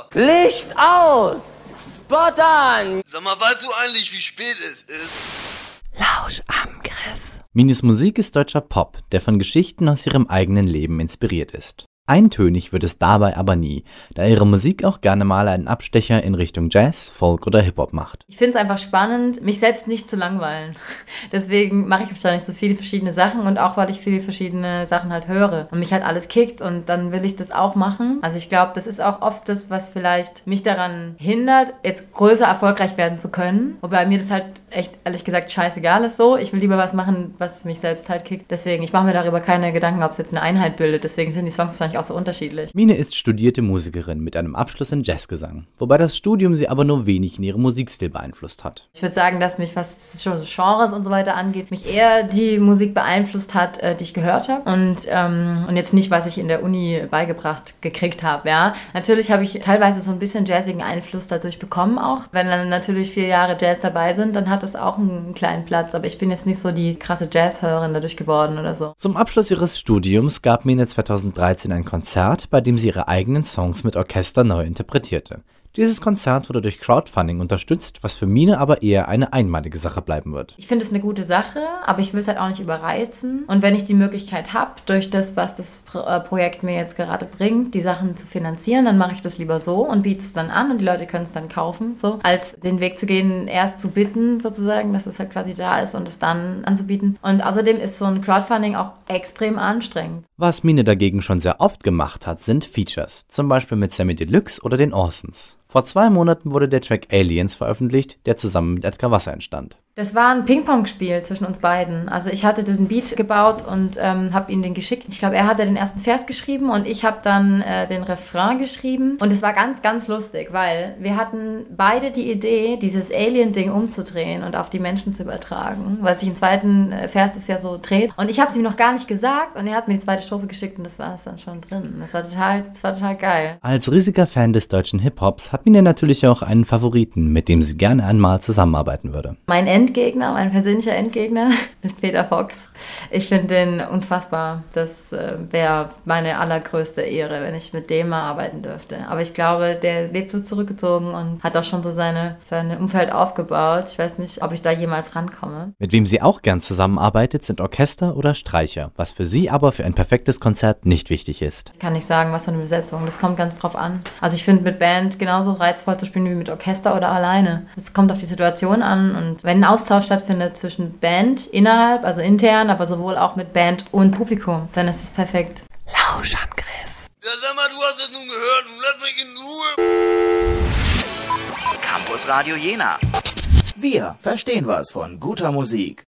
Licht aus! Spot an! Sag mal, weißt du eigentlich, wie spät es ist? Lauschangriff. Mines Musik ist deutscher Pop, der von Geschichten aus ihrem eigenen Leben inspiriert ist. Eintönig wird es dabei aber nie, da ihre Musik auch gerne mal einen Abstecher in Richtung Jazz, Folk oder Hip-Hop macht. Ich finde es einfach spannend, mich selbst nicht zu langweilen. Deswegen mache ich wahrscheinlich so viele verschiedene Sachen und auch, weil ich viele verschiedene Sachen halt höre und mich halt alles kickt und dann will ich das auch machen. Also ich glaube, das ist auch oft das, was vielleicht mich daran hindert, jetzt größer erfolgreich werden zu können. Wobei mir das halt echt, ehrlich gesagt, scheißegal ist so. Ich will lieber was machen, was mich selbst halt kickt. Deswegen, ich mache mir darüber keine Gedanken, ob es jetzt eine Einheit bildet. Deswegen sind die Songs wahrscheinlich auch so unterschiedlich. Mine ist studierte Musikerin mit einem Abschluss in Jazzgesang, wobei das Studium sie aber nur wenig in ihrem Musikstil beeinflusst hat. Ich würde sagen, dass mich, was schon so Genres und so weiter angeht, mich eher die Musik beeinflusst hat, die ich gehört habe und jetzt nicht, was ich in der Uni beigebracht gekriegt habe. Ja. Natürlich habe ich teilweise so ein bisschen jazzigen Einfluss dadurch bekommen auch. Wenn dann natürlich 4 Jahre Jazz dabei sind, dann hat das auch einen kleinen Platz, aber ich bin jetzt nicht so die krasse Jazzhörerin dadurch geworden oder so. Zum Abschluss ihres Studiums gab Mine 2013 ein Konzert, bei dem sie ihre eigenen Songs mit Orchester neu interpretierte. Dieses Konzert wurde durch Crowdfunding unterstützt, was für Mine aber eher eine einmalige Sache bleiben wird. Ich finde es eine gute Sache, aber ich will es halt auch nicht überreizen. Und wenn ich die Möglichkeit habe, durch das, was das Projekt mir jetzt gerade bringt, die Sachen zu finanzieren, dann mache ich das lieber so und biete es dann an und die Leute können es dann kaufen, so, als den Weg zu gehen, erst zu bitten sozusagen, dass es halt quasi da ist und es dann anzubieten. Und außerdem ist so ein Crowdfunding auch extrem anstrengend. Was Mine dagegen schon sehr oft gemacht hat, sind Features, zum Beispiel mit Samy Deluxe oder den Orsons. Vor 2 Monaten wurde der Track Aliens veröffentlicht, der zusammen mit Edgar Wasser entstand. Das war ein Ping-Pong-Spiel zwischen uns beiden. Also ich hatte den Beat gebaut und habe ihm den geschickt. Ich glaube, er hatte den ersten Vers geschrieben und ich habe dann den Refrain geschrieben. Und es war ganz, ganz lustig, weil wir hatten beide die Idee, dieses Alien-Ding umzudrehen und auf die Menschen zu übertragen, weil sich im zweiten Vers das ja so dreht. Und ich habe es ihm noch gar nicht gesagt und er hat mir die zweite Strophe geschickt und das war es dann schon drin. Das war total geil. Als riesiger Fan des deutschen Hip-Hops hat Mine natürlich auch einen Favoriten, mit dem sie gerne einmal zusammenarbeiten würde. Mein persönlicher Endgegner ist Peter Fox. Ich finde den unfassbar. Das wäre meine allergrößte Ehre, wenn ich mit dem mal arbeiten dürfte. Aber ich glaube, der lebt so zurückgezogen und hat auch schon so seine Umfeld aufgebaut. Ich weiß nicht, ob ich da jemals rankomme. Mit wem sie auch gern zusammenarbeitet, sind Orchester oder Streicher, was für sie aber für ein perfektes Konzert nicht wichtig ist. Ich kann nicht sagen, was für eine Besetzung. Das kommt ganz drauf an. Also ich finde mit Band genauso reizvoll zu spielen wie mit Orchester oder alleine. Es kommt auf die Situation an und wenn ein Austausch stattfindet zwischen Band innerhalb, also intern, aber sowohl auch mit Band und Publikum, dann ist es perfekt. Lauschangriff. Ja, sag mal, du hast es nun gehört, nun lass mich in Ruhe. Campus Radio Jena. Wir verstehen was von guter Musik.